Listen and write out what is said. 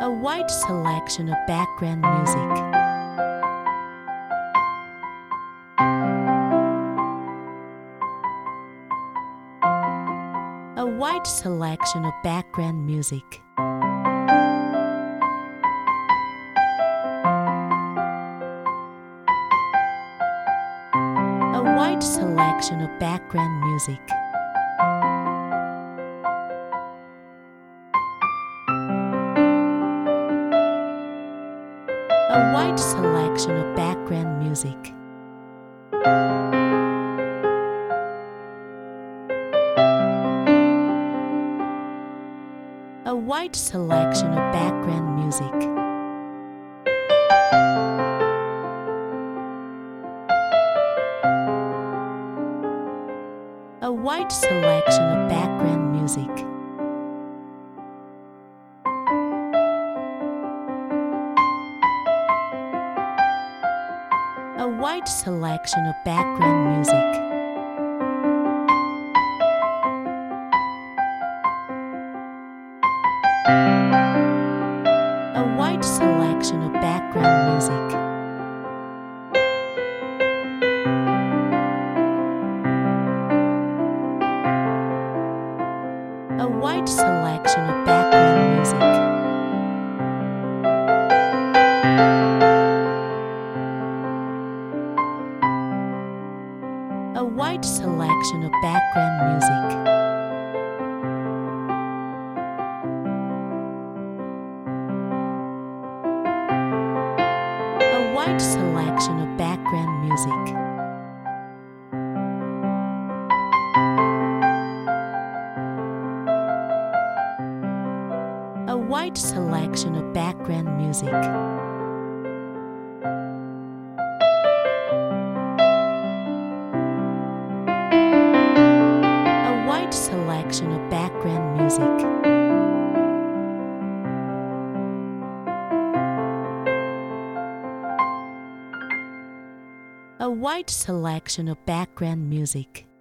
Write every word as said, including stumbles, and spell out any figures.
A wide selection of background music. A wide selection of background music. A wide selection of background music. A wide selection of background music. A wide selection of background music. A wide selection of background music. A wide selection of background music. A wide selection of background music. A wide selection of background music. A wide selection of background music. A wide selection of background music. A wide selection of background music. A wide selection of background music. A wide selection of background music.